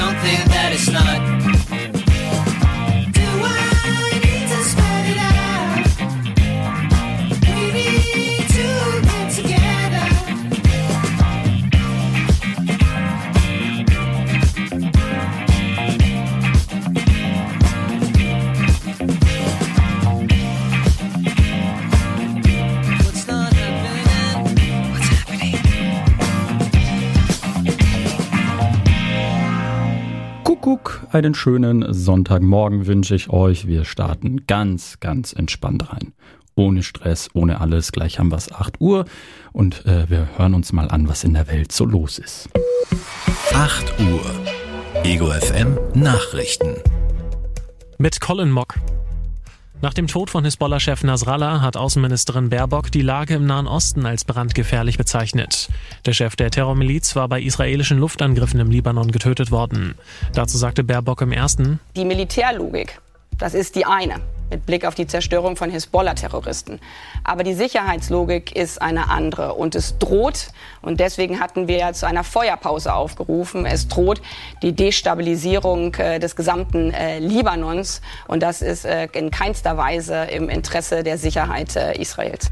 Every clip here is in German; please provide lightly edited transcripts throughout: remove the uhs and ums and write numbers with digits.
something that it's not. Do I need to spell it out? We need to get together. What's not happening? What's happening? Kuckuck, einen schönen Sonntagmorgen wünsche ich euch. Wir starten ganz, ganz entspannt rein. Ohne Stress, ohne alles. Gleich haben wir es 8 Uhr und wir hören uns mal an, was in der Welt so los ist. 8 Uhr. Ego FM Nachrichten. Mit Colin Mock. Nach dem Tod von Hisbollah-Chef Nasrallah hat Außenministerin Baerbock die Lage im Nahen Osten als brandgefährlich bezeichnet. Der Chef der Terrormiliz war bei israelischen Luftangriffen im Libanon getötet worden. Dazu sagte Baerbock im Ersten: Die Militärlogik, das ist die eine, mit Blick auf die Zerstörung von Hisbollah-Terroristen. Aber die Sicherheitslogik ist eine andere und es droht, und deswegen hatten wir ja zu einer Feuerpause aufgerufen, es droht die Destabilisierung des gesamten Libanons, und das ist in keinster Weise im Interesse der Sicherheit Israels.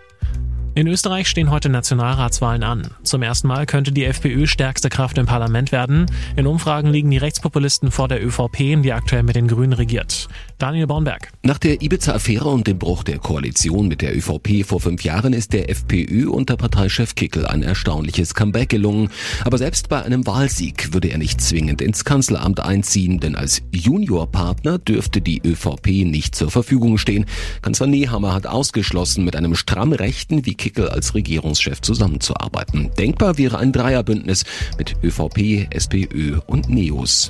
In Österreich stehen heute Nationalratswahlen an. Zum ersten Mal könnte die FPÖ stärkste Kraft im Parlament werden. In Umfragen liegen die Rechtspopulisten vor der ÖVP, die aktuell mit den Grünen regiert. Daniel Bornberg. Nach der Ibiza-Affäre und dem Bruch der Koalition mit der ÖVP vor 5 Jahren ist der FPÖ unter Parteichef Kickl ein erstaunliches Comeback gelungen. Aber selbst bei einem Wahlsieg würde er nicht zwingend ins Kanzleramt einziehen, denn als Juniorpartner dürfte die ÖVP nicht zur Verfügung stehen. Kanzler Nehammer hat ausgeschlossen, mit einem stramm Rechten wie Kickl als Regierungschef zusammenzuarbeiten. Denkbar wäre ein Dreierbündnis mit ÖVP, SPÖ und NEOS.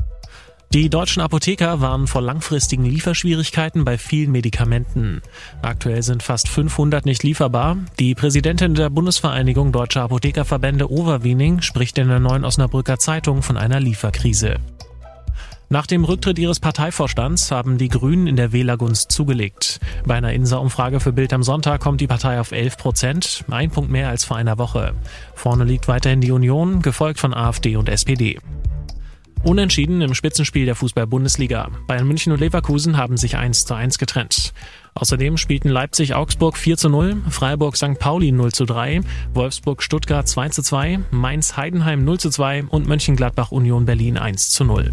Die deutschen Apotheker warnen vor langfristigen Lieferschwierigkeiten bei vielen Medikamenten. Aktuell sind fast 500 nicht lieferbar. Die Präsidentin der Bundesvereinigung Deutscher Apothekerverbände, Overweening, spricht in der Neuen Osnabrücker Zeitung von einer Lieferkrise. Nach dem Rücktritt ihres Parteivorstands haben die Grünen in der Wählergunst zugelegt. Bei einer INSA-Umfrage für Bild am Sonntag kommt die Partei auf 11%, 1 Punkt mehr als vor einer Woche. Vorne liegt weiterhin die Union, gefolgt von AfD und SPD. Unentschieden im Spitzenspiel der Fußball-Bundesliga. Bayern München und Leverkusen haben sich 1:1 getrennt. Außerdem spielten Leipzig-Augsburg 4:0, Freiburg-St. Pauli 0:3, Wolfsburg-Stuttgart 2:2, Mainz-Heidenheim 0:2 und Mönchengladbach-Union Berlin 1:0.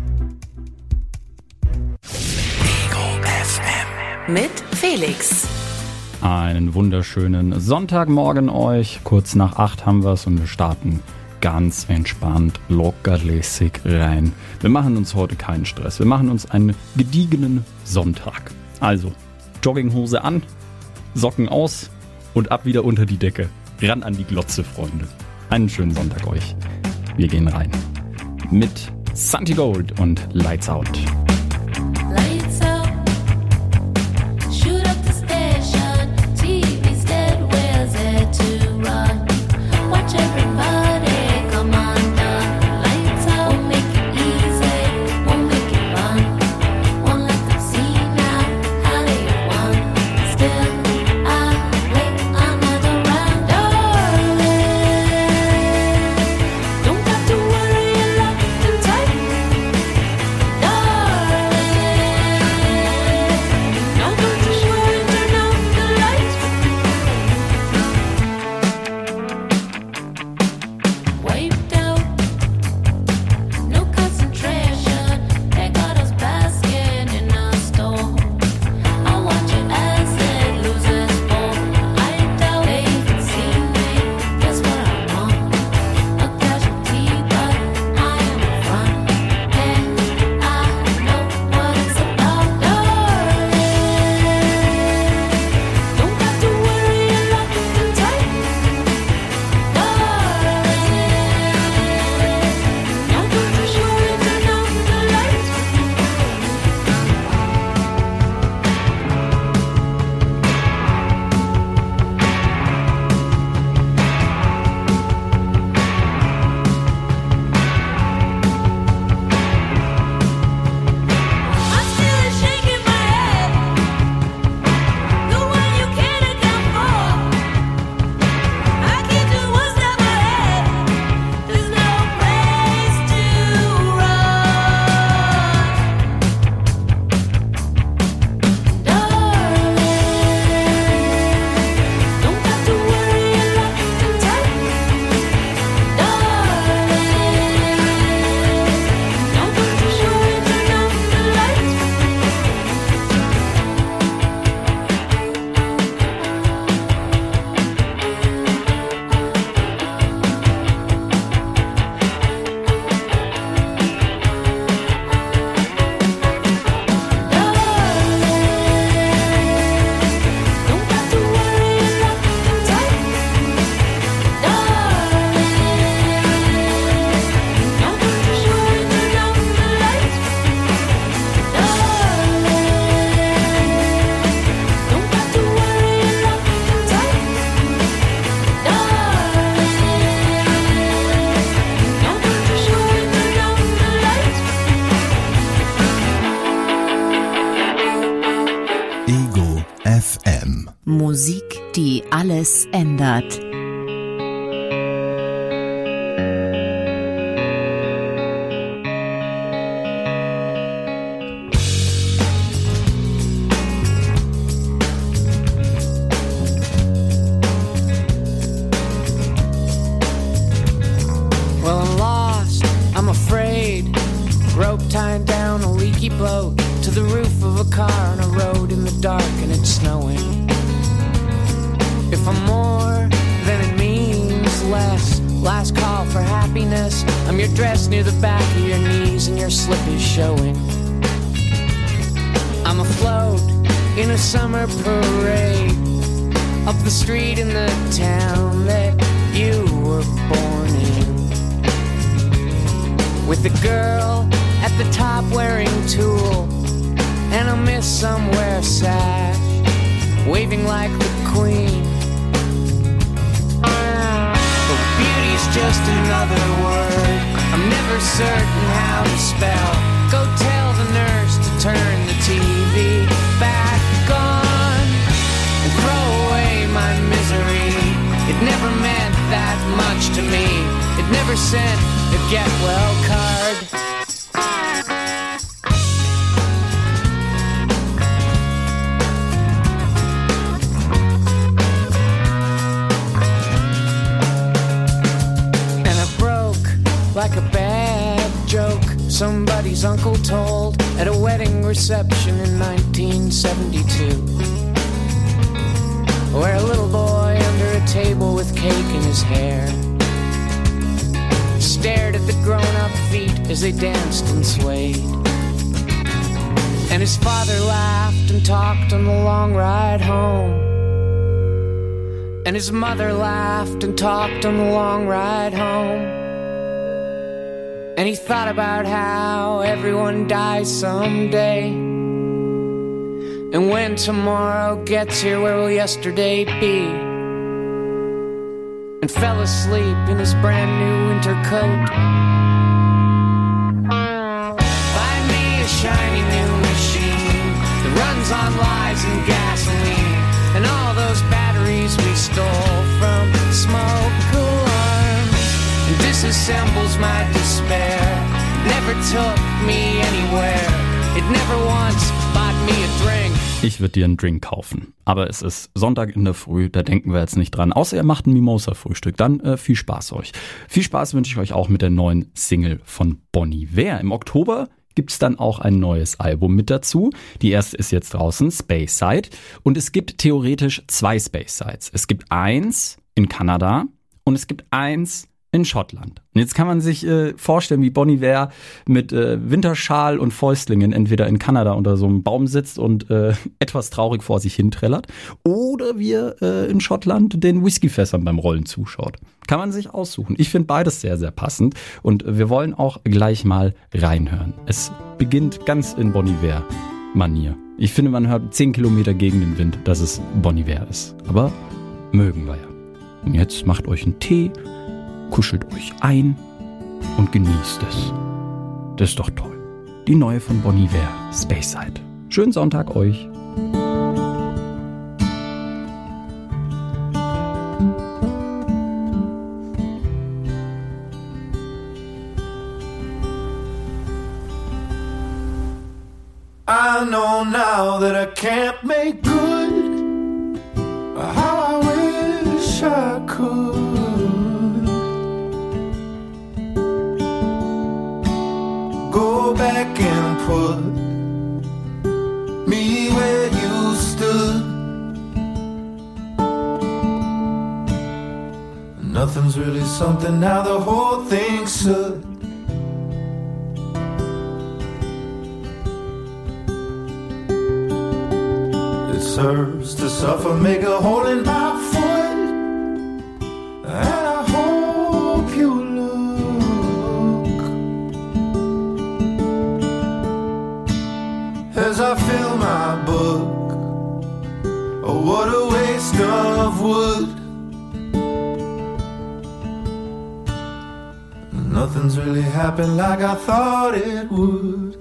Ego FM. Mit Felix. Einen wunderschönen Sonntagmorgen euch. Kurz nach 8 haben wir es und wir starten ganz entspannt, lockerlässig rein. Wir machen uns heute keinen Stress. Wir machen uns einen gediegenen Sonntag. Also, Jogginghose an, Socken aus und ab wieder unter die Decke. Ran an die Glotze, Freunde. Einen schönen Sonntag euch. Wir gehen rein. Mit Santi Gold und Lights Out. Lights out. Shoot up the station. TV's dead. Where's there to run? Watch everybody come undone. Lights out. Won't make it easy. Won't make it fun. Won't let them see now how they won. Still, I lay another round. Darling, don't have to worry. You're locked in tight. Darling. Musik, die alles ändert. Well, I'm lost, I'm afraid. Rope tied down a leaky boat to the roof of a car on a road in the dark and it's snowing. If I'm more, then it means less. Last call for happiness. I'm your dress near the back of your knees and your slip is showing. I'm afloat in a summer parade up the street in the town that you were born in, with the girl at the top wearing tulle and a miss somewhere sash waving like the queen. But beauty's just another word I'm never certain how to spell. Go tell the nurse to turn the TV back on and throw away my misery. It never meant that much to me. It never sent a get well card. And I broke like a bad joke somebody's uncle told at a wedding reception in 1972, where a little boy under a table with cake in his hair stared at the grown-up feet as they danced and swayed. And his father laughed and talked on the long ride home. And his mother laughed and talked on the long ride home. And he thought about how everyone dies someday. And when tomorrow gets here, where will yesterday be? And fell asleep in his brand new winter coat. Buy me a shiny new machine that runs on lies and gasoline, and all those batteries we stole from smoke alarms, and disassembles my despair. Never took me anywhere. It never once bought me a drink. Ich würde dir einen Drink kaufen. Aber es ist Sonntag in der Früh, da denken wir jetzt nicht dran. Außer ihr macht ein Mimosa-Frühstück. Dann viel Spaß euch. Viel Spaß wünsche ich euch auch mit der neuen Single von Bon Iver. Im Oktober gibt's dann auch ein neues Album mit dazu. Die erste ist jetzt draußen, Space Side. Und es gibt theoretisch 2 Space Sides. Es gibt eins in Kanada und es gibt eins in Schottland. Und jetzt kann man sich vorstellen, wie Bon Iver mit Winterschal und Fäustlingen entweder in Kanada unter so einem Baum sitzt und etwas traurig vor sich hinträllert oder wie in Schottland den Whiskyfässern beim Rollen zuschaut. Kann man sich aussuchen. Ich finde beides sehr, sehr passend und wir wollen auch gleich mal reinhören. Es beginnt ganz in Bon Iver Manier. Ich finde, man hört 10 Kilometer gegen den Wind, dass es Bon Iver ist. Aber mögen wir ja. Und jetzt macht euch einen Tee, kuschelt euch ein und genießt es. Das ist doch toll. Die neue von Bon Iver, Space Side. Schönen Sonntag euch. I know now that I can't make good how I wish I could. Go back and put me where you stood. Nothing's really something now, the whole thing should. It serves to suffer, make a hole in my foot, and I hope you look as I fill my book. Oh, what a waste of wood. Nothing's really happened like I thought it would.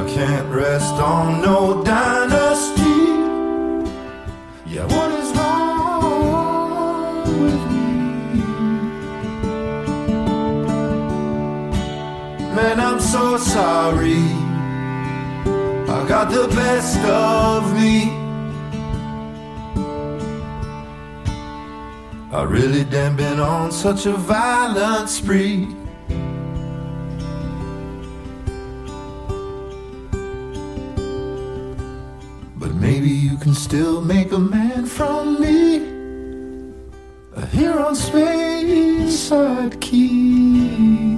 can't rest on no dynasty. Yeah, what is wrong with me? Man, I'm so sorry. I got the best of me. I really damn been on such a violent spree. But maybe you can still make a man from me. Here on Speyside Key.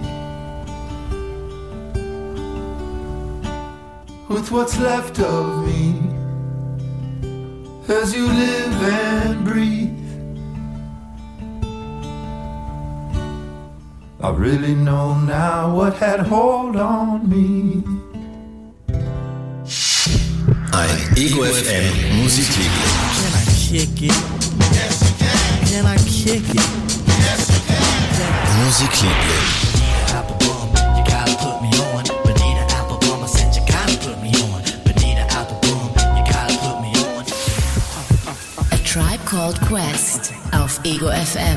With what's left of me, as you live and breathe. I really know now what had hold on me. Ein Ego FM Musikliebling. Can I kick it? Yes, you can. Can I kick it? Yes, you can. Musikliebling. Applebaum, you gotta put me on. Bonita Applebaum, I said you gotta put me on. Bonita Applebaum, you gotta put me on. A Tribe Called Quest auf Ego FM.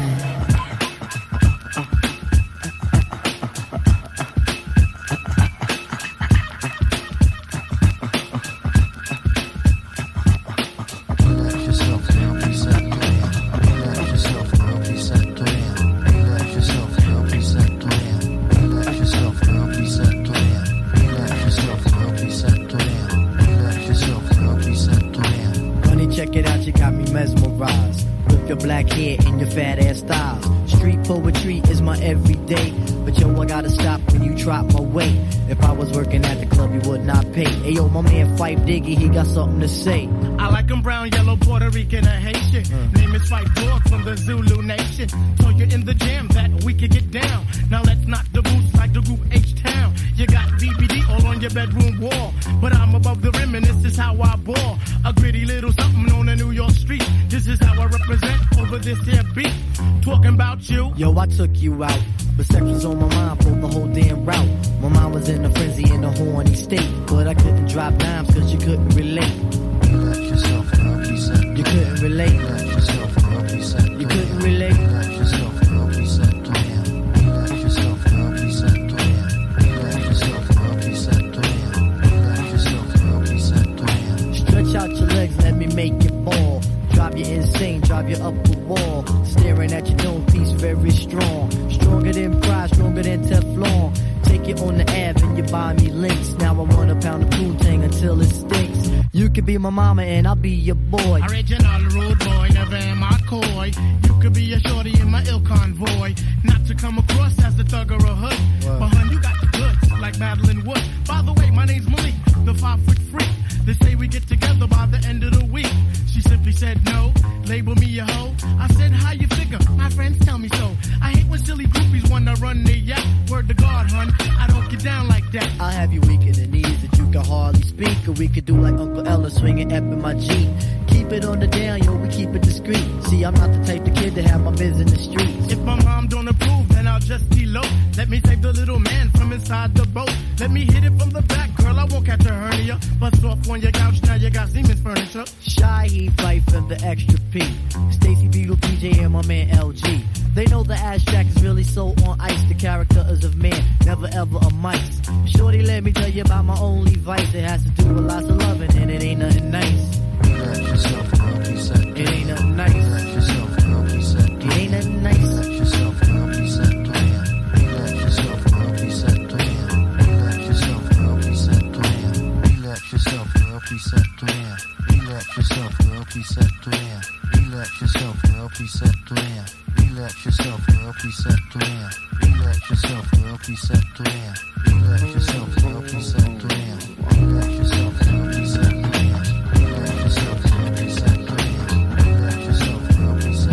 Black hair and your fat ass styles. Street poetry is my everyday. But yo, I gotta stop when you drop my weight. If I was working at the club, you would not pay. Hey yo, my man Fife Diggy, he got something to say. I like him brown, yellow, Puerto Rican, or Haitian. Name is Fife Dog from the Zulu Nation. Told you in the jam that we could get down. Now let's knock the boots like the group H-Town. You got BBD all on your bedroom wall. But I'm above the rim and this is how I ball. A gritty little something on a New York street. This is how I represent over this here beat. Talking about you. Yo, I took you out. But sex was on my mind for the whole damn route. My mind was in a frenzy in a horny state. But I couldn't drop dimes cause you couldn't relate. You let yourself go, he said. You couldn't relate. You let yourself go, he said. You couldn't relate. You let yourself go, he said. You let yourself go, he said. You let yourself go, he said. You let yourself go, he said. Stretch out your legs, let me make it fall. Drive you insane, drive you up the wall. Staring at your dome piece, very strong. Stronger than pride, stronger than Teflon. Take it on the Ave and you buy me links. Now I want a pound of poontang until it stinks. You could be my mama and I'll be your boy. Original rude boy, never am I coy. You could be a shorty in my ill convoy. Not to come across as a thug or a hood. But hun, you got the goods, like Madeline Wood. By the way, my name's Malik, the 5-foot freak. They say we get together by the end of the week. She simply said no, label me a hoe. I said, how you figure? My friends tell me so. I hate when silly groupies wanna run their yak. Word to God, hun, I don't get down like that. I'll have you weak in the knees that you can hardly speak. Or we could do like Uncle Ella swinging up in my Jeep. Keep it on the down, yo, we keep it discreet. See, I'm not the type of kid to have my biz in the streets. If my mom don't approve, then I'll just elope. Let me save the little man from inside the boat. Let me hit it from the back, girl, I won't catch a hernia. Bust off on your couch, now you got Siemens furniture. Shy, he Fife and the extra P. Stacy Beetle, PJ, and my man LG. They know the ass jack is really so on ice. The character is of man, never ever a mice. Shorty, let me tell you about my only vice. It has to do with lots of loving, and it ain't nothing nice. Let yourself go, he said. It ain't nothing nice. Let yourself go, he said. It ain't nothing nice. Let yourself go, he said. Let yourself go, he said. Let yourself go, he said. Let yourself go, he said. Let yourself go, he said. Let yourself go, he said. Let yourself go, he said. Let yourself go, he said. Let yourself go, he said. Let yourself go, he said. Let yourself go, he said. Let yourself go, he said.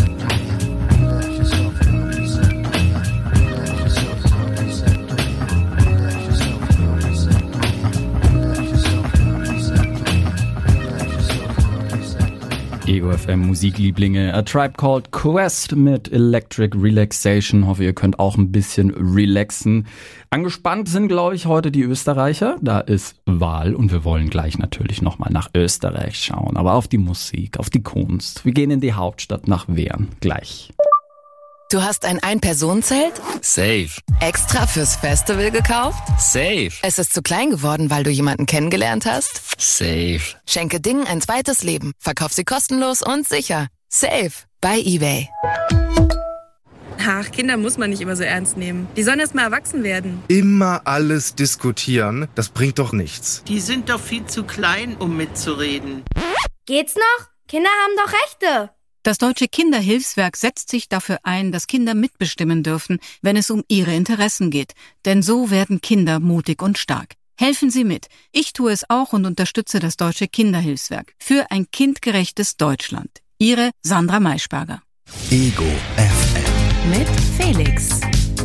EgoFM Musiklieblinge. A Tribe Called Quest mit Electric Relaxation. Hoffe, ihr könnt auch ein bisschen relaxen. Angespannt sind, glaube ich, heute die Österreicher. Da ist Wahl und wir wollen gleich natürlich nochmal nach Österreich schauen. Aber auf die Musik, auf die Kunst. Wir gehen in die Hauptstadt nach Wehren. Gleich. Du hast ein Ein-Personen-Zelt? Safe. Extra fürs Festival gekauft? Safe. Es ist zu klein geworden, weil du jemanden kennengelernt hast? Safe. Schenke Dingen ein zweites Leben. Verkauf sie kostenlos und sicher. Safe. Bei eBay. Ach, Kinder muss man nicht immer so ernst nehmen. Die sollen erst mal erwachsen werden. Immer alles diskutieren, das bringt doch nichts. Die sind doch viel zu klein, um mitzureden. Geht's noch? Kinder haben doch Rechte. Das Deutsche Kinderhilfswerk setzt sich dafür ein, dass Kinder mitbestimmen dürfen, wenn es um ihre Interessen geht. Denn so werden Kinder mutig und stark. Helfen Sie mit. Ich tue es auch und unterstütze das Deutsche Kinderhilfswerk für ein kindgerechtes Deutschland. Ihre Sandra Maischberger. Ego FM. Mit Felix.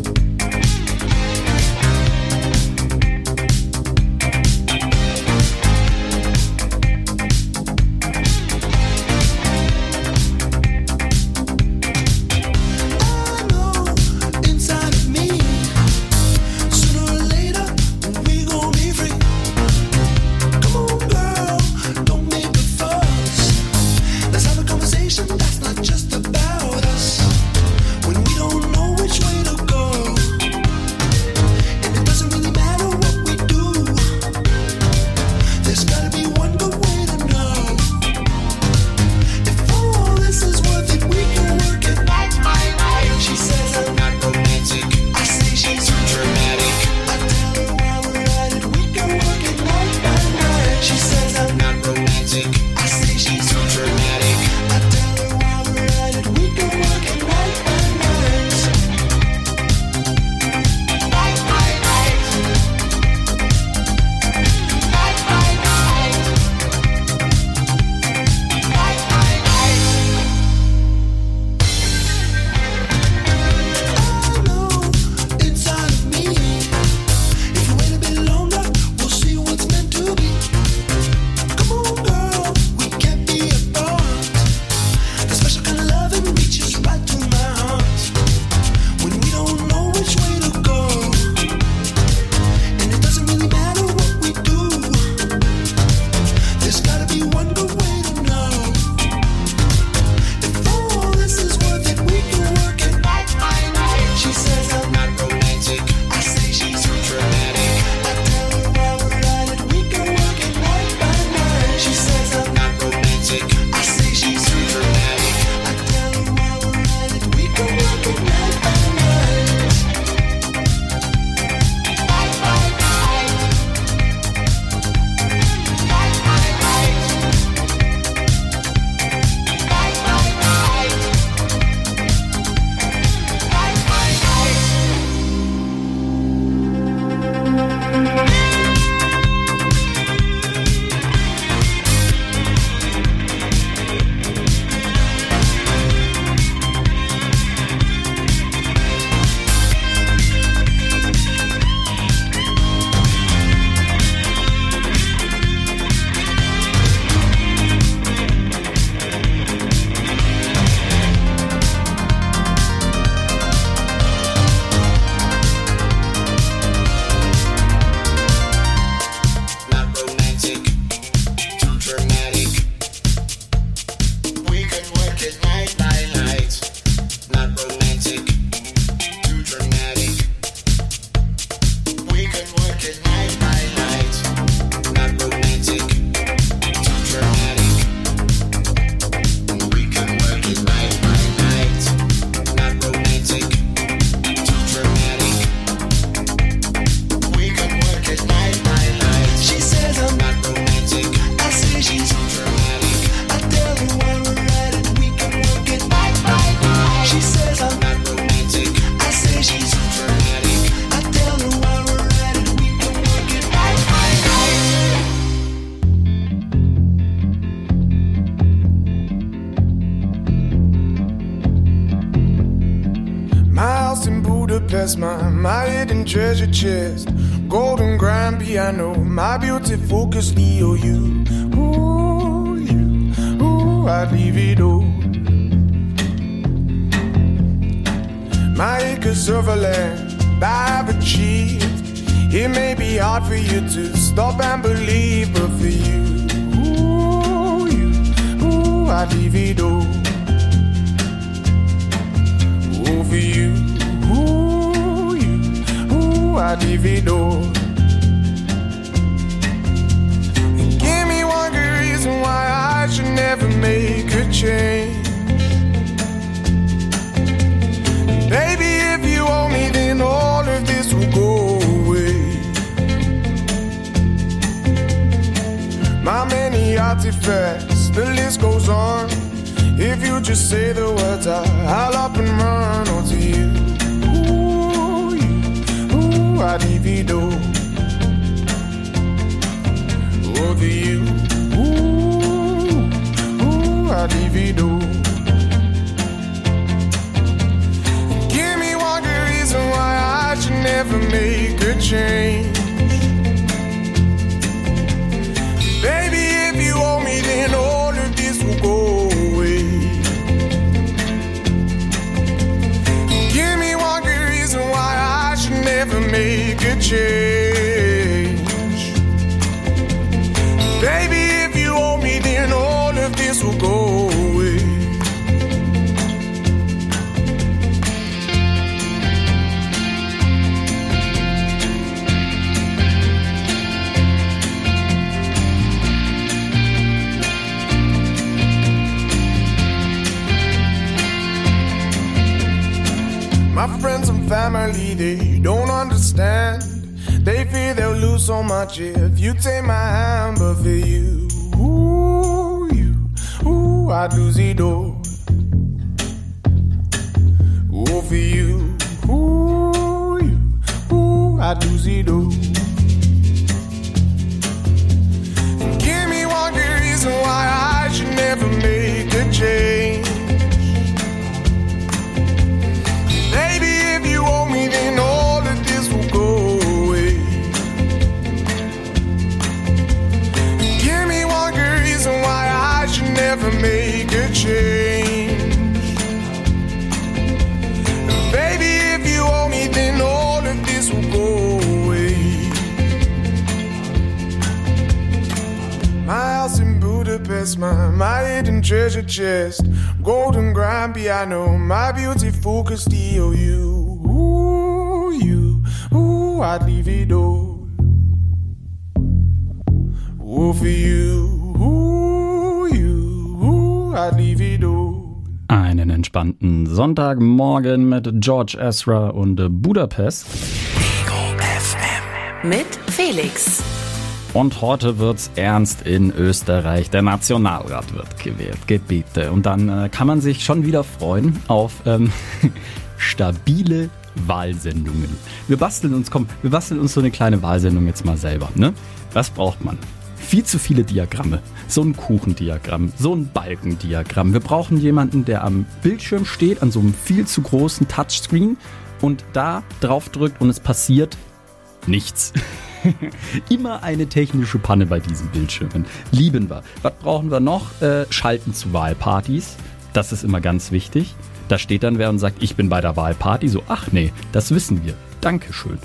Budapest, my hidden treasure chest, golden grand piano, my beauty focus, EOU. Ooh, you, ooh, I'd leave it all. My acres of land I've achieved. It may be hard for you to stop and believe, but for you, I'd leave it all. Oh, for you, I'd leave it all. And give me one good reason why I should never make a change. Baby, if you owe me, then all of this will go away. My many artifacts, the list goes on. If you just say the words, I'll up and run onto you. I'd leave it all. Over you. I'd leave it all. Give me one good reason why I should never make a change. Baby, if you owe me, then all of this will go away. Give me one good reason why I should never make a change. Baby, if you owe me, then all of this will go away. My friends and family, they don't understand. They fear they'll lose so much if you take my hand. But for you, I'd lose it all. Oh, for you, I'd lose it all. And give me one good reason why I should never make a change. Baby, if you owe me, then all of this will go away. Give me one good reason why I should never make a change. Baby, if you owe me, then all of this will go away. My house in Budapest, my hidden treasure chest, golden grand piano, my beautiful Castillo. I'd leave it all. Oh, for you, I'd leave it all. Einen entspannten Sonntagmorgen mit George Ezra und Budapest. Ego FM. Mit Felix. Und heute wird's ernst in Österreich. Der Nationalrat wird gewählt. Gebiete. Und dann kann man sich schon wieder freuen auf stabile Wahlsendungen. Wir basteln uns so eine kleine Wahlsendung jetzt mal selber. Ne? Was braucht man? Viel zu viele Diagramme. So ein Kuchendiagramm, so ein Balkendiagramm. Wir brauchen jemanden, der am Bildschirm steht, an so einem viel zu großen Touchscreen und da drauf drückt und es passiert nichts. Immer eine technische Panne bei diesen Bildschirmen. Lieben wir. Was brauchen wir noch? Schalten zu Wahlpartys. Das ist immer ganz wichtig. Da steht dann wer und sagt, ich bin bei der Wahlparty. So, ach nee, das wissen wir. Dankeschön.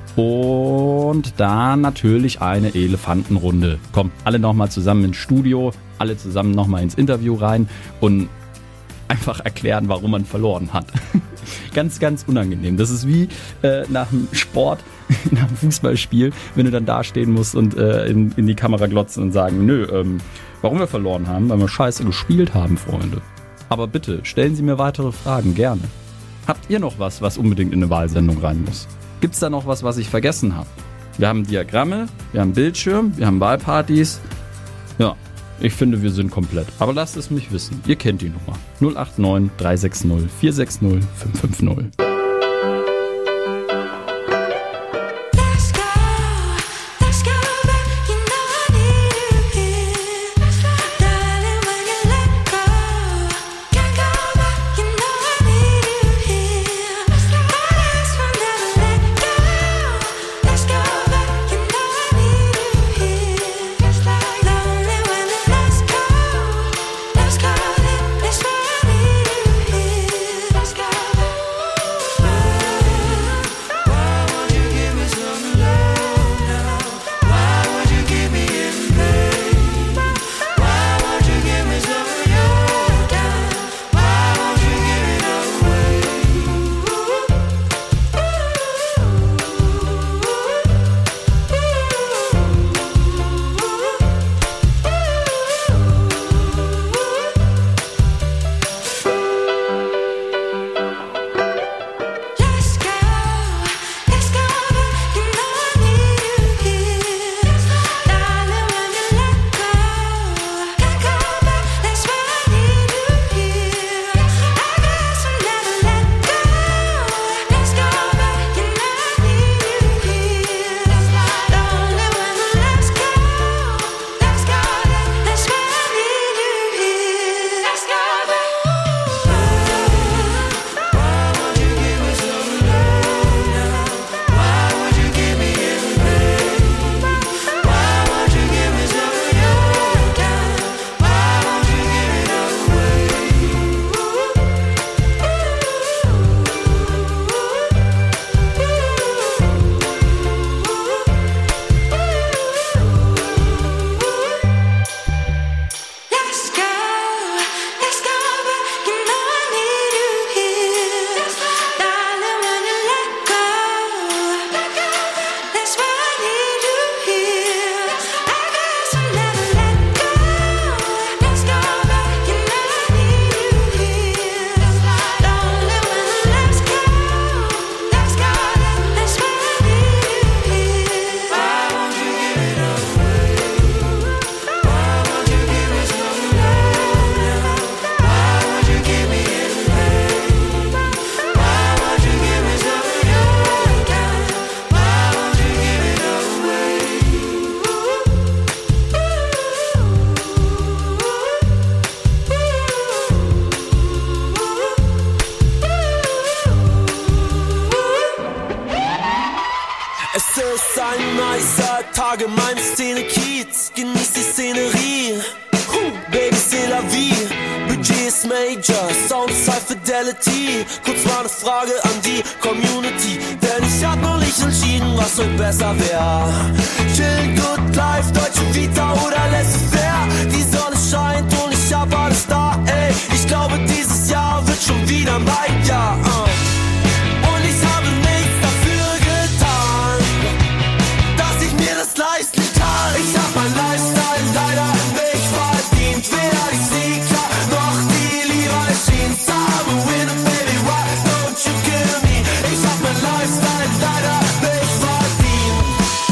Und dann natürlich eine Elefantenrunde. Kommt alle nochmal zusammen ins Studio, alle zusammen nochmal ins Interview rein und einfach erklären, warum man verloren hat. Ganz, ganz unangenehm. Das ist wie nach dem Sport, nach dem Fußballspiel, wenn du dann dastehen musst und in die Kamera glotzen und sagen, warum wir verloren haben, weil wir scheiße gespielt haben, Freunde. Aber bitte, stellen Sie mir weitere Fragen, gerne. Habt ihr noch was unbedingt in eine Wahlsendung rein muss? Gibt's da noch was ich vergessen habe? Wir haben Diagramme, wir haben Bildschirm, wir haben Wahlpartys. Ja, ich finde, wir sind komplett. Aber lasst es mich wissen. Ihr kennt die Nummer. 089 360 460 550. Let's go. Tage in meinem Szene-Kiez, genieß die Szenerie. Baby, c'est la vie, Budget ist Major, Sound ist High Fidelity. Kurz mal eine Frage an die Community, denn ich hab noch nicht entschieden, was heute besser wär. Chillen, Good Life, deutsche Vita oder laissez-faire. Die Sonne scheint und ich hab alles da, ey. Ich glaube, dieses Jahr wird schon wieder mein Jahr. Und ich habe nichts dafür getan, dass ich mir das leisten kann. Ich hab mein Lifestyle leider nicht verdient, weder die Sneaker noch die Levi's Jeans. I'm a winner, baby, why don't you kill me? Ich hab mein Lifestyle leider nicht verdient.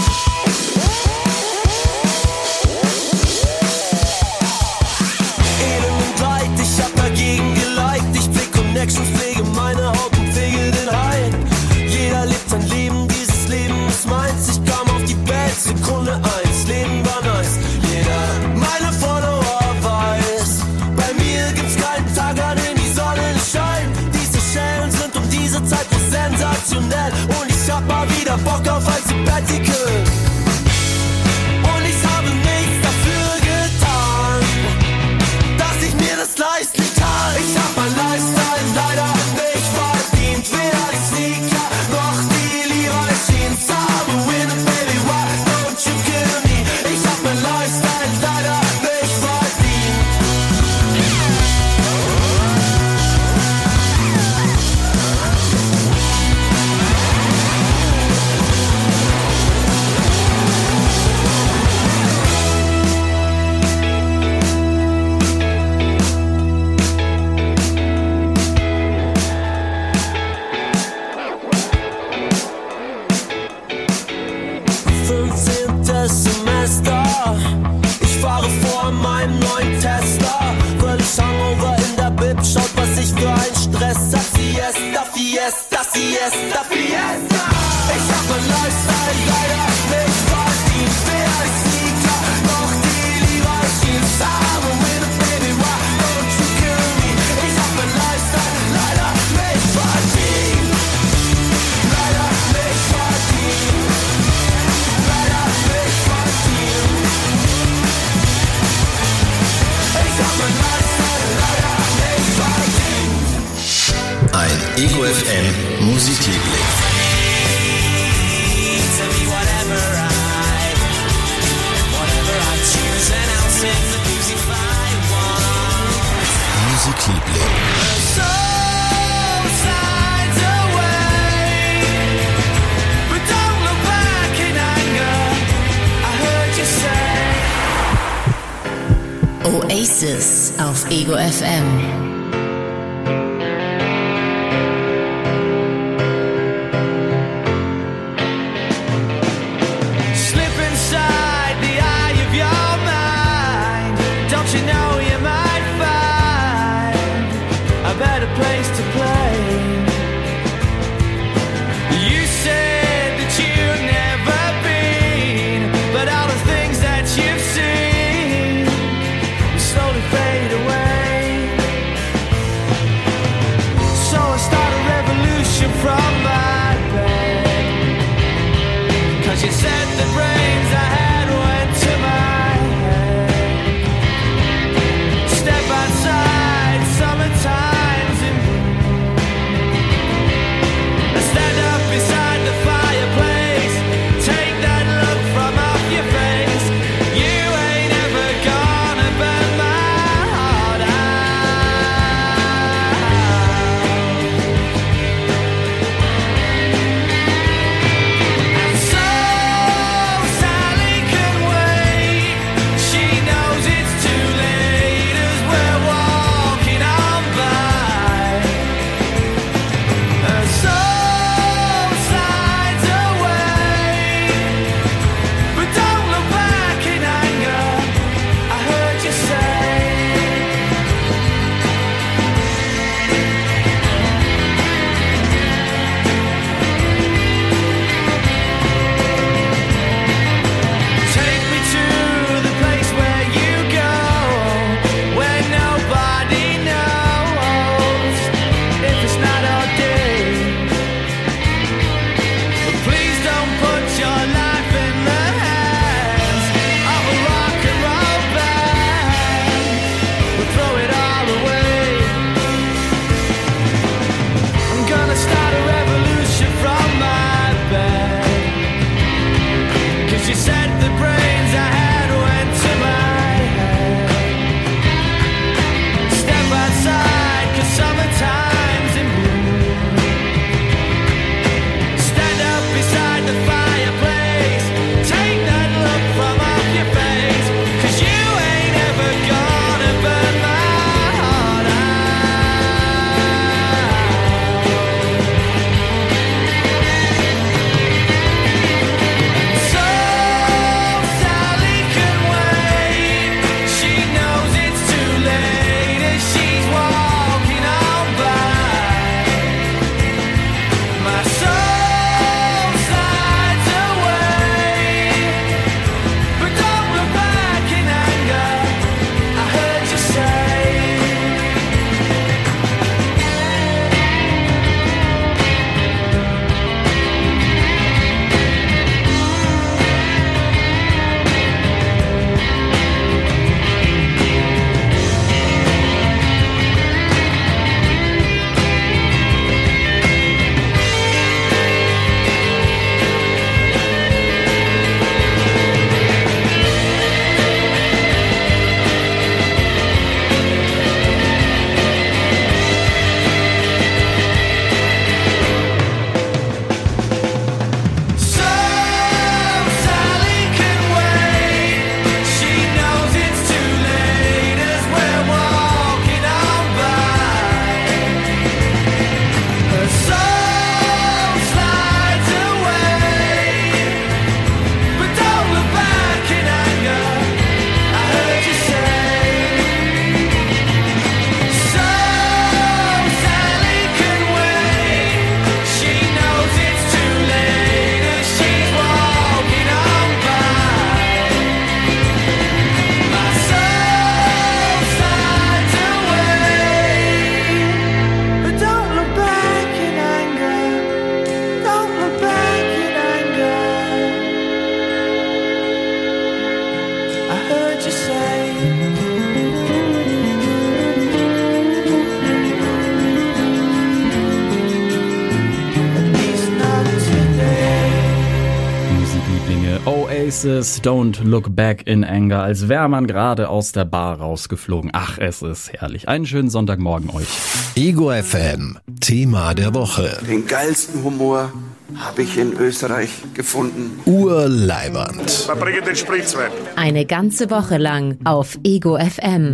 Elend und Leid, ich hab dagegen geliked. Ich blick Connections, pflege meine Haut und pflege den Hype. Jeder lebt sein Leben, dieses Leben ist meins. Ich kam auf die Welt, Sekunde 1, Leben war nice. Jeder meine Follower weiß, bei mir gibt's keinen Tag, an dem die Sonne nicht scheint. Diese Schellen sind um diese Zeit so sensationell. Und ich hab mal wieder Bock auf ein Sabbatical. Und ich habe nichts dafür getan, dass ich mir das leisten kann. Ich hab mein Lifestyle leider nicht verdient, weder die Sneaker noch die Levi's Jeans. I'm a winner, baby, why don't you kill me? Ich hab mein Lifestyle leider nicht verdient. Semester. Ich fahre vor in meinem neuen Tesla, weil ich Hangover in der Bib. Schaut, was ich für einen Stress hab. Fiesta, Fiesta, Siesta, Fiesta. Ich hab mein Lifestyle leider nicht verdient, weder die Sneaker noch die Levi's Jeans. I'm a winner, baby, why don't you kill me? Ich hab mein Lifestyle leider nicht verdient, leider nicht verdient. Ein Ego FM Musikliebling. Musikliebling. Oasis auf Ego FM. Place to play. You said that you've never been, but all the things that you've seen slowly fade away. Musiklieblinge, Oasis, Don't Look Back in Anger, als wäre man gerade aus der Bar rausgeflogen. Ach, es ist herrlich. Einen schönen Sonntagmorgen euch. Ego FM, Thema der Woche. Den geilsten Humor habe ich in Österreich gefunden. Urleibernd. Wir bringen den Spritzwein. Eine ganze Woche lang auf Ego FM.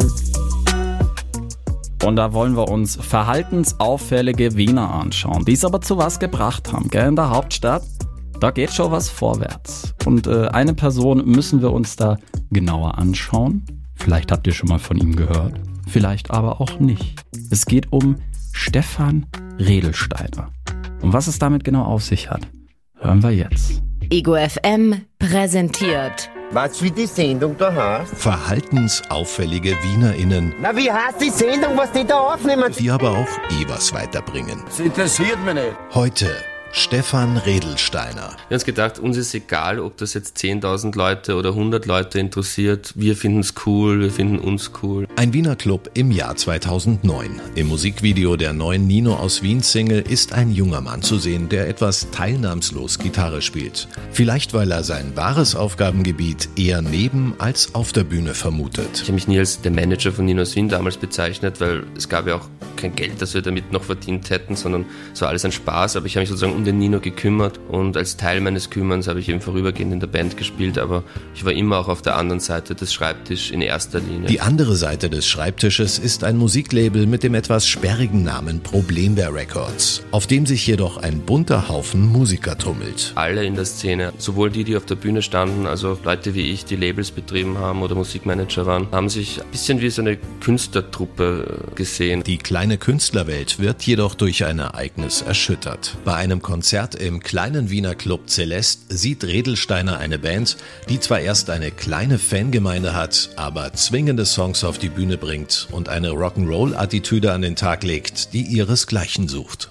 Und da wollen wir uns verhaltensauffällige Wiener anschauen, die es aber zu was gebracht haben, gell, in der Hauptstadt. Da geht schon was vorwärts. Und eine Person müssen wir uns da genauer anschauen. Vielleicht habt ihr schon mal von ihm gehört, vielleicht aber auch nicht. Es geht um Stefan Redelsteiner. Und was es damit genau auf sich hat, hören wir jetzt. Ego FM präsentiert. Was für die Sendung da heißt? Verhaltensauffällige WienerInnen, Na, wie heißt die Sendung, was die da aufnehmen? die aber auch was weiterbringen. Das interessiert mich nicht. Heute Stefan Redelsteiner. Wir haben uns gedacht, uns ist egal, ob das jetzt 10.000 Leute oder 100 Leute interessiert. Wir finden es cool, wir finden uns cool. Ein Wiener Club im Jahr 2009. Im Musikvideo der neuen Nino aus Wien-Single ist ein junger Mann zu sehen, der etwas teilnahmslos Gitarre spielt. Vielleicht, weil er sein wahres Aufgabengebiet eher neben als auf der Bühne vermutet. Ich habe mich nie als der Manager von Nino aus Wien damals bezeichnet, weil es gab ja auch kein Geld, das wir damit noch verdient hätten, sondern es war alles ein Spaß. Aber ich habe mich sozusagen um den Nino gekümmert und als Teil meines Kümmerns habe ich eben vorübergehend in der Band gespielt, aber ich war immer auch auf der anderen Seite des Schreibtisches in erster Linie. Die andere Seite des Schreibtisches ist ein Musiklabel mit dem etwas sperrigen Namen Problembär Records, auf dem sich jedoch ein bunter Haufen Musiker tummelt. Alle in der Szene, sowohl die auf der Bühne standen, also Leute wie ich, die Labels betrieben haben oder Musikmanager waren, haben sich ein bisschen wie so eine Künstlertruppe gesehen. Die kleine Künstlerwelt wird jedoch durch ein Ereignis erschüttert. Bei einem Konzert im kleinen Wiener Club Celeste sieht Redelsteiner eine Band, die zwar erst eine kleine Fangemeinde hat, aber zwingende Songs auf die Bühne bringt und eine Rock'n'Roll-Attitüde an den Tag legt, die ihresgleichen sucht.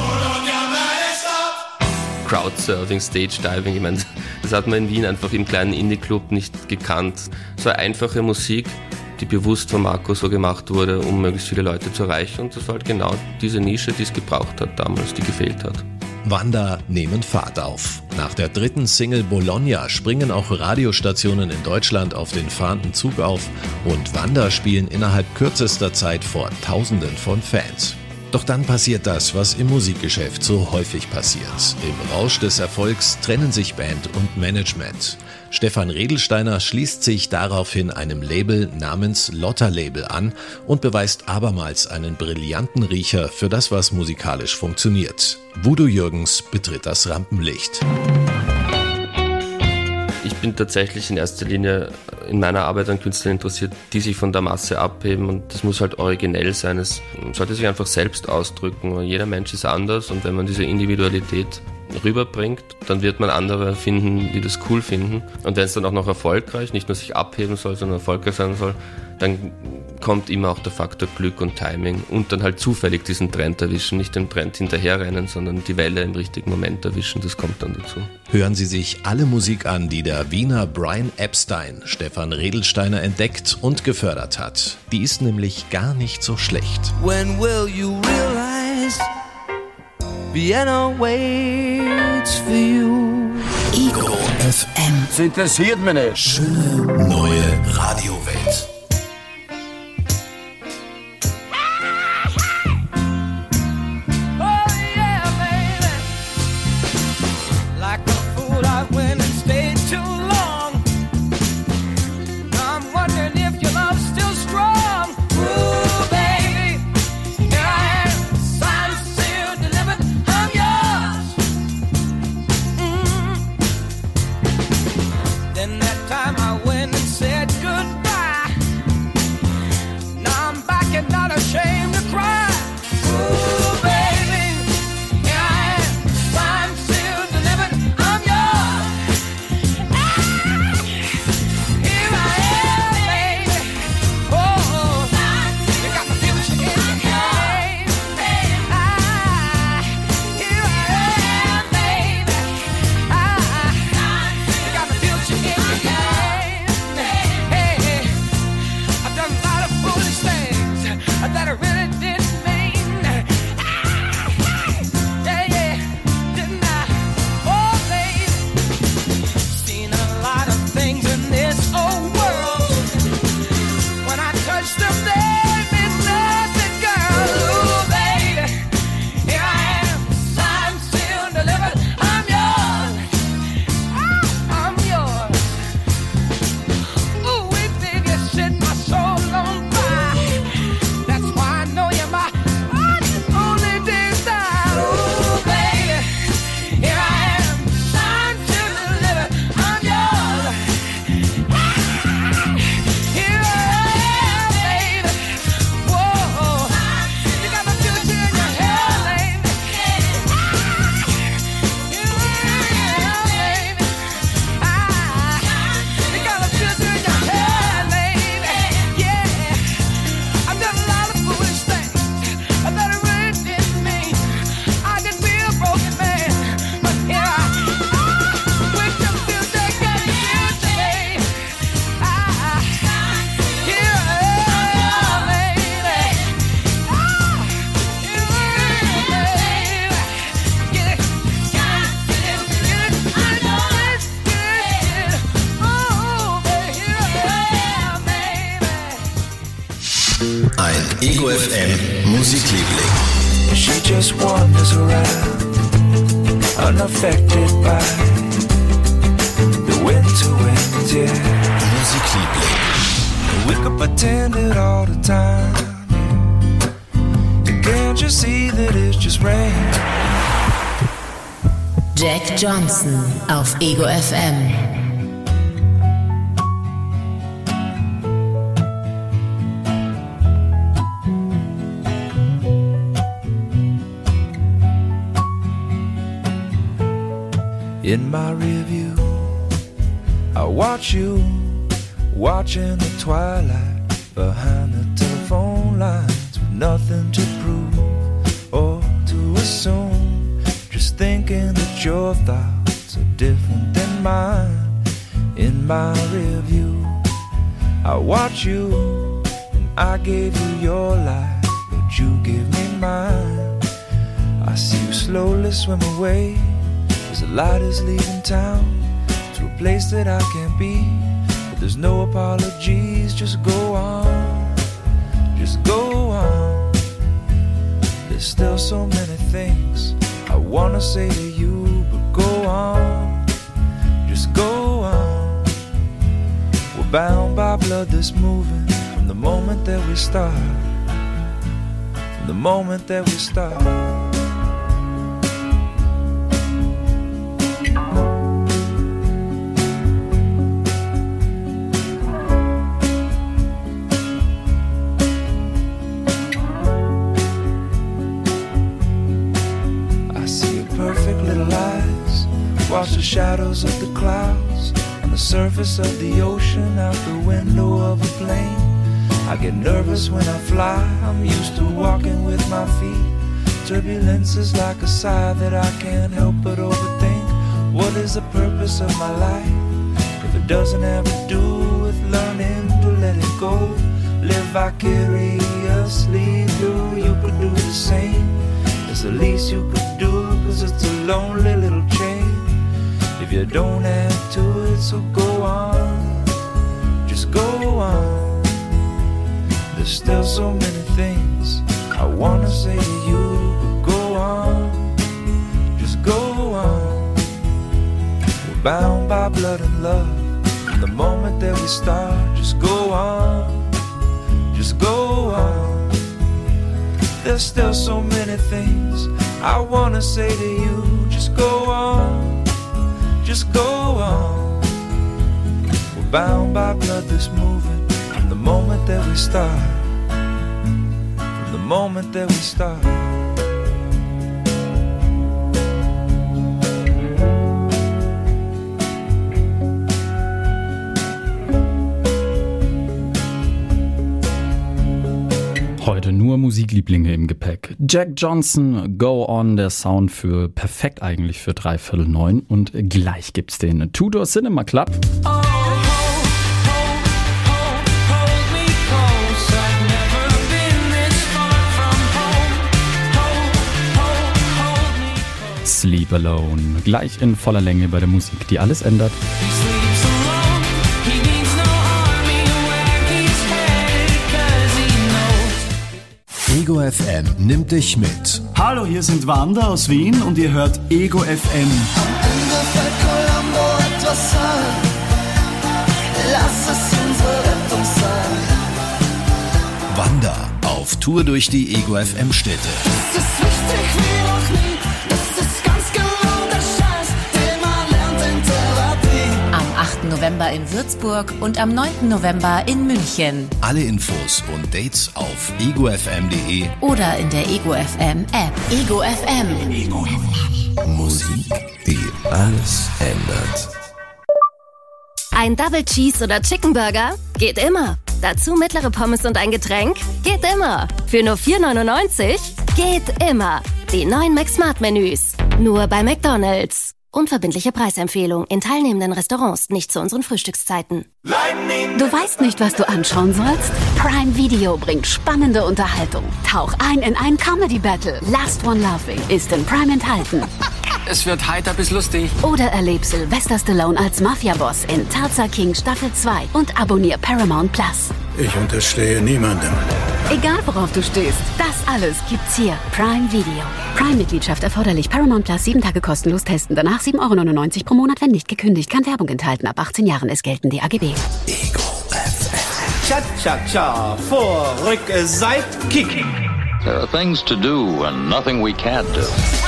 Crowdsurfing, Stage Diving, ich meine, das hat man in Wien einfach im kleinen Indie-Club nicht gekannt. So eine einfache Musik, die bewusst von Marco so gemacht wurde, um möglichst viele Leute zu erreichen. Und das war halt genau diese Nische, die es gebraucht hat damals, die gefehlt hat. Wander nehmen Fahrt auf. Nach der dritten Single Bologna springen auch Radiostationen in Deutschland auf den fahrenden Zug auf und Wander spielen innerhalb kürzester Zeit vor Tausenden von Fans. Doch dann passiert das, was im Musikgeschäft so häufig passiert. Im Rausch des Erfolgs trennen sich Band und Management. Stefan Redelsteiner schließt sich daraufhin einem Label namens Lotta Label an und beweist abermals einen brillanten Riecher für das, was musikalisch funktioniert. Voodoo Jürgens betritt das Rampenlicht. Ich bin tatsächlich in erster Linie in meiner Arbeit an Künstlern interessiert, die sich von der Masse abheben, und das muss halt originell sein. Es sollte sich einfach selbst ausdrücken. Jeder Mensch ist anders, und wenn man diese Individualität rüberbringt, dann wird man andere finden, die das cool finden. Und wenn es dann auch noch erfolgreich, nicht nur sich abheben soll, sondern erfolgreich sein soll, dann kommt immer auch der Faktor Glück und Timing und dann halt zufällig diesen Trend erwischen, nicht dem Trend hinterherrennen, sondern die Welle im richtigen Moment erwischen, das kommt dann dazu. Hören Sie sich alle Musik an, die der Wiener Brian Epstein Stefan Redelsteiner entdeckt und gefördert hat. Die ist nämlich gar nicht so schlecht. When will you realize Vienna waits for you? Ego FM. Das interessiert mich nicht. Schöne neue Radiowelt. Yeah. Ego FM Musikliebling. She just wanders around, unaffected by the winter winds, yeah. Musikliebling. We could pretend it all the time, yeah. Can't you see that it's just rain? Jack Johnson auf Ego FM. In my review, I watch you watching the twilight behind the telephone lines with nothing to prove or to assume. Just thinking that your thoughts are different than mine. In my review, I watch you and I gave you your life, but you gave me mine. I see you slowly swim away as the light is leaving town to a place that I can't be. But there's no apologies, just go on, just go on. There's still so many things I wanna say to you, but go on, just go on. We're bound by blood that's moving from the moment that we start, from the moment that we start. Watch the shadows of the clouds on the surface of the ocean out the window of a plane. I get nervous when I fly, I'm used to walking with my feet. Turbulence is like a sigh that I can't help but overthink. What is the purpose of my life if it doesn't have to do with learning to let it go? Live vicariously through, you could do the same. It's the least you could do, cause it's a lonely little chain. If you don't add to it, so go on, just go on. There's still so many things I wanna say to you, but go on, just go on. We're bound by blood and love from the moment that we start. Just go on, just go on. There's still so many things I wanna say to you, just go on, just go on. We're bound by blood that's moving from the moment that we start, from the moment that we start. Heute nur Musiklieblinge im Gepäck. Jack Johnson, Go On, der Sound für perfekt eigentlich für 9:03 und gleich gibt's den Tudor Cinema Club. Sleep Alone, gleich in voller Länge bei der Musik, die alles ändert. Ego FM nimmt dich mit. Hallo, hier sind Wanda aus Wien und ihr hört Ego FM. Am Ende fällt Columbo etwas ein. Lass es unsere Rettung sein. Wanda auf Tour durch die Ego FM Städte. Es ist wichtig wie noch nie. Es ist ganz genau der Scheiß, den man lernt in Therapie. Am 8. November in Würzburg und am 9. November in München. Alle Infos und Dates auf egofm.de oder in der Ego FM App. Ego FM. Ego FM. Musik, die alles ändert. Ein Double Cheese oder Chicken Burger? Geht immer. Dazu mittlere Pommes und ein Getränk? Geht immer. Für nur 4,99? Geht immer. Die neuen McSmart-Menüs. Nur bei McDonald's. Unverbindliche Preisempfehlung in teilnehmenden Restaurants, nicht zu unseren Frühstückszeiten. Du weißt nicht, was du anschauen sollst? Prime Video bringt spannende Unterhaltung. Tauch ein in ein Comedy-Battle. Last One Laughing ist in Prime enthalten. Es wird heiter bis lustig. Oder erleb Sylvester Stallone als Mafia-Boss in Tulsa King Staffel 2 und abonnier Paramount Plus. Ich unterstehe niemandem. Egal worauf du stehst, das alles gibt's hier. Prime Video. Prime-Mitgliedschaft erforderlich. Paramount Plus 7 Tage kostenlos testen. Danach 7,99 € pro Monat, wenn nicht gekündigt. Kann Werbung enthalten. Ab 18 Jahren. Es gelten die AGB. Ego FM. Cha-cha-cha. Vor, Rück, Seit, Kick. There are things to do and nothing we can't do.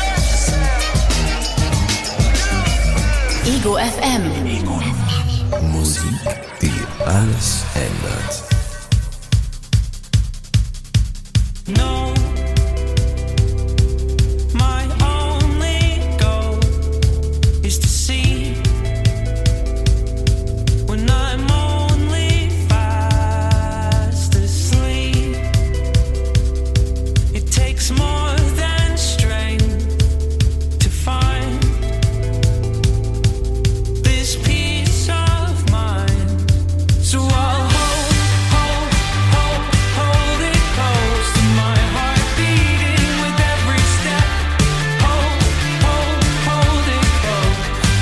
Ego FM. Musik, die alles ändert. No, my only goal is to see when I'm only fast asleep. It takes more than strength to find this peace of mind. So I'll hold it close to my heart beating with every step. Hold it close.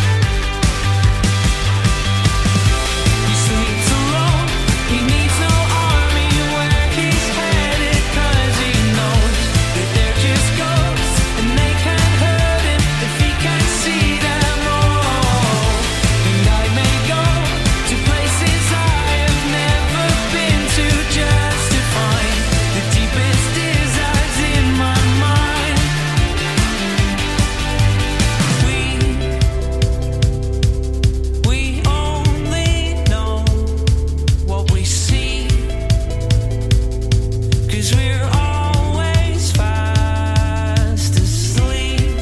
He sleeps alone, he needs no army where he's headed, 'cause he knows that they're just ghosts and they can't hurt him if he can see them all. And I may go to places I have never been to just to find the deepest desires in my mind. We only know what we see, 'cause we're always fast asleep.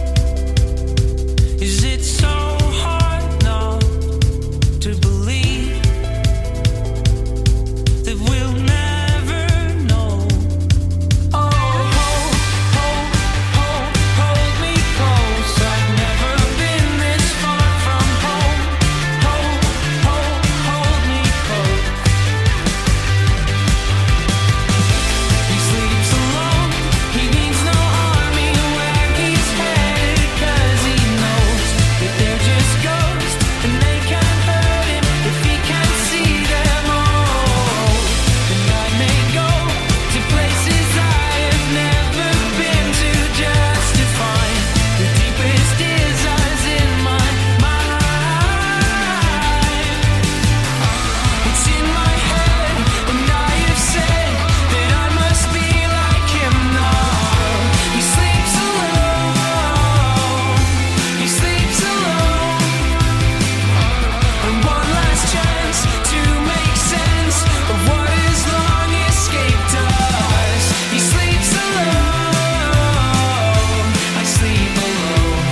Is it so hard not to believe that we'll never know? Oh, hold me close. I've never been this far from home. Hold me close. He sleeps alone. He needs no army where he's headed, 'cause he knows that they're just ghosts and they can't hurt him if he can't see them all. And I may go to places I have never been to just to find the deepest desires in my mind. It's in my head, and I have said that I must be like him now. He sleeps alone. He sleeps alone. And one last chance to make sense of what has long escaped us. He sleeps alone. I sleep alone.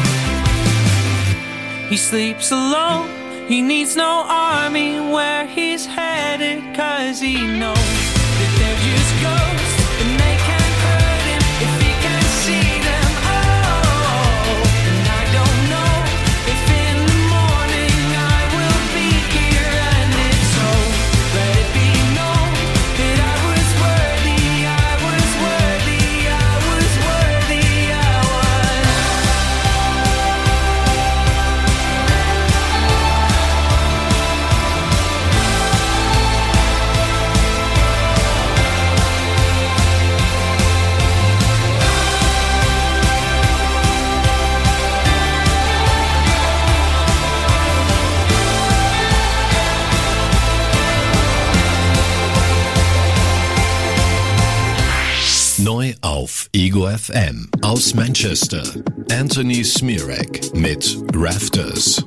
He sleeps alone. He needs no army where he's headed, 'cause he knows that they're just ghosts and they can't hurt him if he can't see them all. And I don't know if in the morning I will be here, and if so, let it be known that I was worthy, I was worthy, I was worthy, I was. Neu auf Ego FM aus Manchester. Anthony Smirek mit Rafters.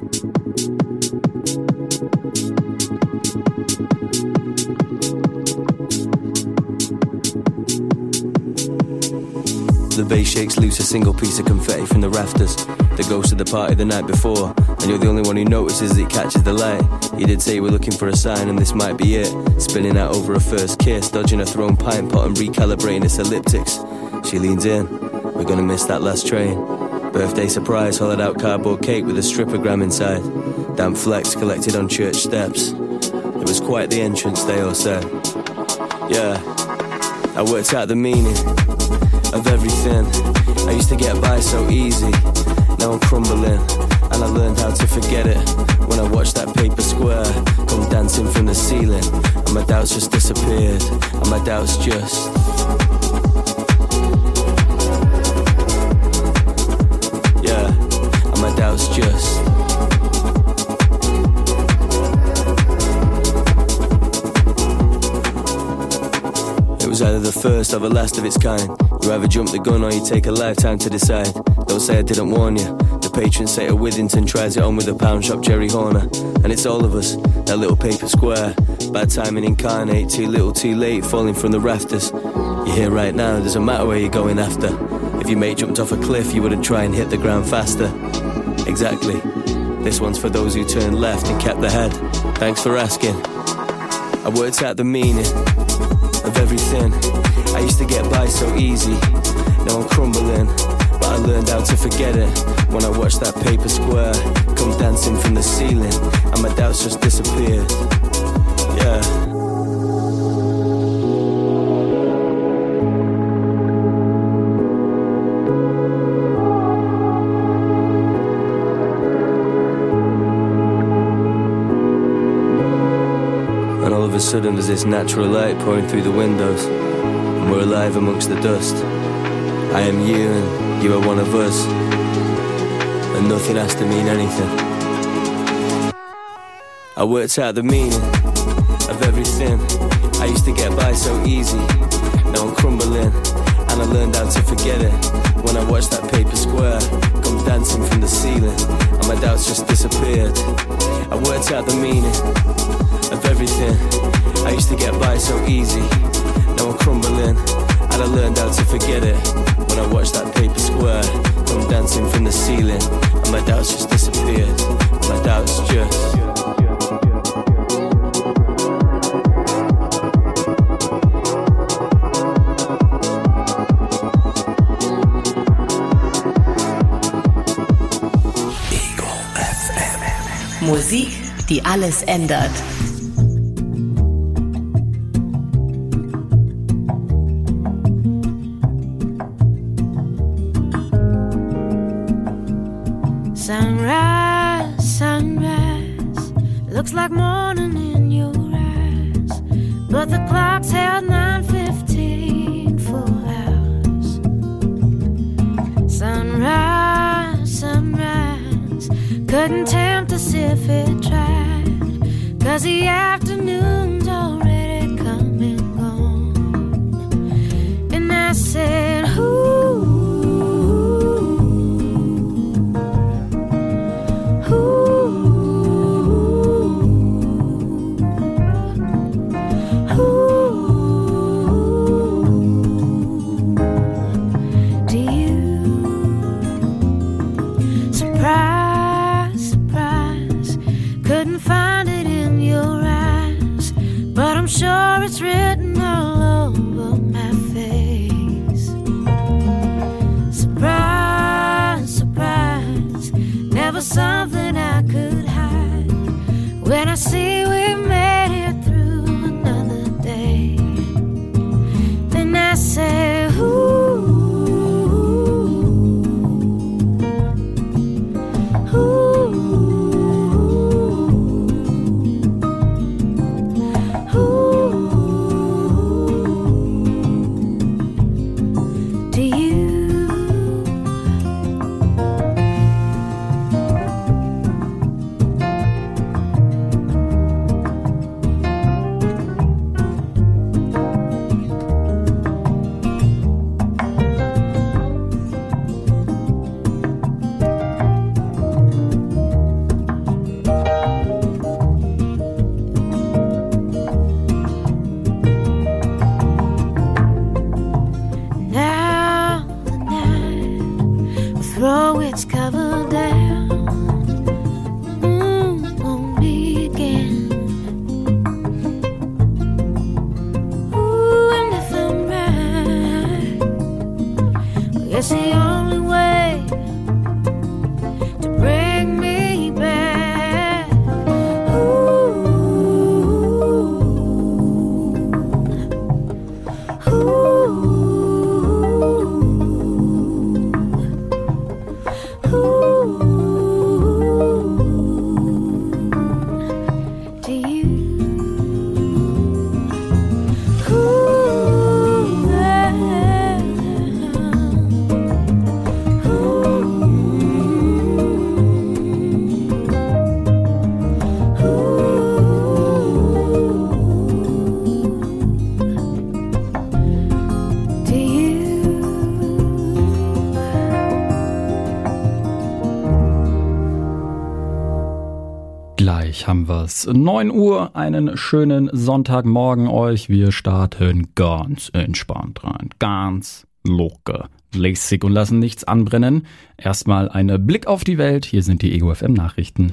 The bass shakes loose a single piece of confetti from the rafters. The ghost of the party the night before, and you're the only one who notices it catches the light. You did say you were looking for a sign, and this might be it. Spinning out over a first kiss, dodging a thrown pint pot and recalibrating its elliptics. She leans in, we're gonna miss that last train. Birthday surprise, hollowed out cardboard cake with a strippogram inside. Damp flecks collected on church steps. It was quite the entrance, they all said. Yeah, I worked out the meaning of everything. I used to get by so easy, now I'm crumbling. And I learned how to forget it when I watched that paper square come dancing from the ceiling. And my doubt doubts just disappeared, and my doubts just. Yeah, and my doubts just. It was either the first or the last of its kind. You either jump the gun or you take a lifetime to decide. Don't say I didn't warn you. The patron saint of Withington tries it on with a pound shop Jerry Horner. And it's all of us, that little paper square. Bad timing incarnate, too little too late, falling from the rafters. You're here right now, doesn't matter where you're going after. If your mate jumped off a cliff, you wouldn't try and hit the ground faster. Exactly. This one's for those who turned left and kept the head. Thanks for asking. I worked out the meaning of everything. I used to get by so easy, now I'm crumbling. But I learned how to forget it when I watched that paper square come dancing from the ceiling, and my doubts just disappeared. Yeah. And all of a sudden there's this natural light pouring through the windows, and we're alive amongst the dust. I am you and you are one of us, and nothing has to mean anything. I worked out the meaning of everything. I used to get by so easy, now I'm crumbling, and I learned how to forget it when I watched that paper square come dancing from the ceiling, and my doubts just disappeared. I worked out the meaning of everything. I used to get by so easy, now I'm crumbling, and I learned how to forget it when I watched that paper square come dancing from the ceiling, and my doubts just disappeared. My doubts just. Musik, die alles ändert. Sunrise, sunrise, looks like morning in your eyes, but the clock's held 9:15 full hours. Sunrise, sunrise, couldn't tempt us if it tried, 'cause the afternoon's already come and gone. And I said, ooh, I'm sure it's written all over my face. Surprise, surprise, never something I could hide. When I see we made it through another day, then I say, ooh, ooh. Gleich haben wir's. 9 Uhr, einen schönen Sonntagmorgen euch. Wir starten ganz entspannt rein. Ganz locker, lässig und lassen nichts anbrennen. Erstmal ein Blick auf die Welt. Hier sind die Ego FM Nachrichten.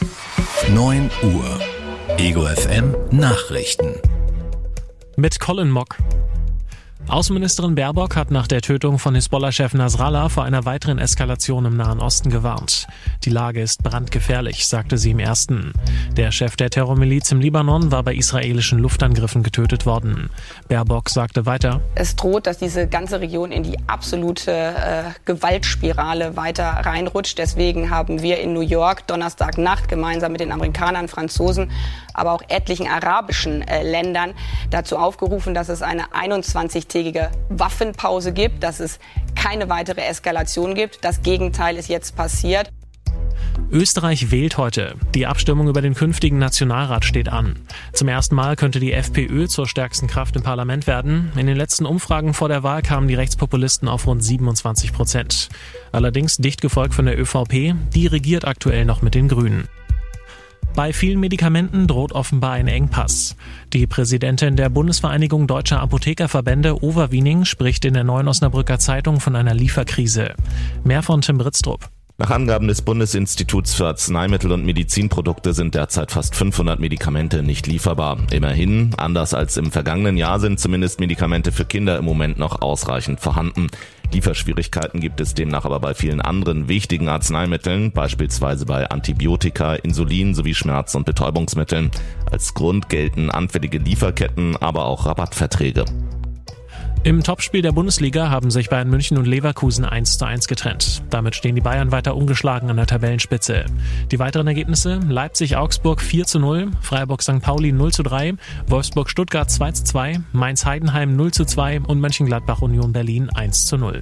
9 Uhr. Ego FM Nachrichten. Mit Colin Mock. Außenministerin Baerbock hat nach der Tötung von Hisbollah-Chef Nasrallah vor einer weiteren Eskalation im Nahen Osten gewarnt. Die Lage ist brandgefährlich, sagte sie im Ersten. Der Chef der Terrormiliz im Libanon war bei israelischen Luftangriffen getötet worden. Baerbock sagte weiter: Es droht, dass diese ganze Region in die absolute Gewaltspirale weiter reinrutscht. Deswegen haben wir in New York Donnerstagnacht gemeinsam mit den Amerikanern, Franzosen, aber auch etlichen arabischen Ländern dazu aufgerufen, dass es eine 21-tägige Waffenpause gibt, dass es keine weitere Eskalation gibt. Das Gegenteil ist jetzt passiert. Österreich wählt heute. Die Abstimmung über den künftigen Nationalrat steht an. Zum ersten Mal könnte die FPÖ zur stärksten Kraft im Parlament werden. In den letzten Umfragen vor der Wahl kamen die Rechtspopulisten auf rund 27%. Allerdings dicht gefolgt von der ÖVP, die regiert aktuell noch mit den Grünen. Bei vielen Medikamenten droht offenbar ein Engpass. Die Präsidentin der Bundesvereinigung Deutscher Apothekerverbände, Ova Wiening, spricht in der Neuen Osnabrücker Zeitung von einer Lieferkrise. Mehr von Tim Britztrup. Nach Angaben des Bundesinstituts für Arzneimittel und Medizinprodukte sind derzeit fast 500 Medikamente nicht lieferbar. Immerhin, anders als im vergangenen Jahr, sind zumindest Medikamente für Kinder im Moment noch ausreichend vorhanden. Lieferschwierigkeiten gibt es demnach aber bei vielen anderen wichtigen Arzneimitteln, beispielsweise bei Antibiotika, Insulin sowie Schmerz- und Betäubungsmitteln. Als Grund gelten anfällige Lieferketten, aber auch Rabattverträge. Im Topspiel der Bundesliga haben sich Bayern München und Leverkusen 1:1 getrennt. Damit stehen die Bayern weiter ungeschlagen an der Tabellenspitze. Die weiteren Ergebnisse: Leipzig-Augsburg 4:0, Freiburg-St. Pauli 0:3, Wolfsburg-Stuttgart 2:2, Mainz-Heidenheim 0:2 und Mönchengladbach-Union Berlin 1:0.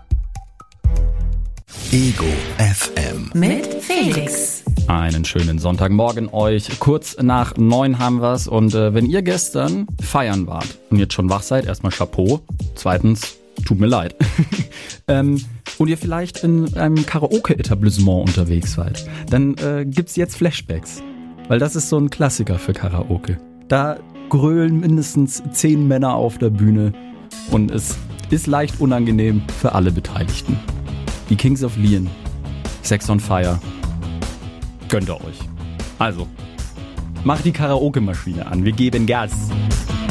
Ego FM mit Felix. Einen schönen Sonntagmorgen euch. Kurz nach 9 haben wir's. Und wenn ihr gestern feiern wart und jetzt schon wach seid, erstmal Chapeau. Zweitens, tut mir leid. Und ihr vielleicht in einem Karaoke-Etablissement unterwegs seid, dann gibt's jetzt Flashbacks. Weil das ist so ein Klassiker für Karaoke. Da grölen mindestens 10 Männer auf der Bühne und es ist leicht unangenehm für alle Beteiligten. Die Kings of Leon, Sex on Fire. Gönnt ihr euch. Also, macht die Karaoke-Maschine an. Wir geben Gas.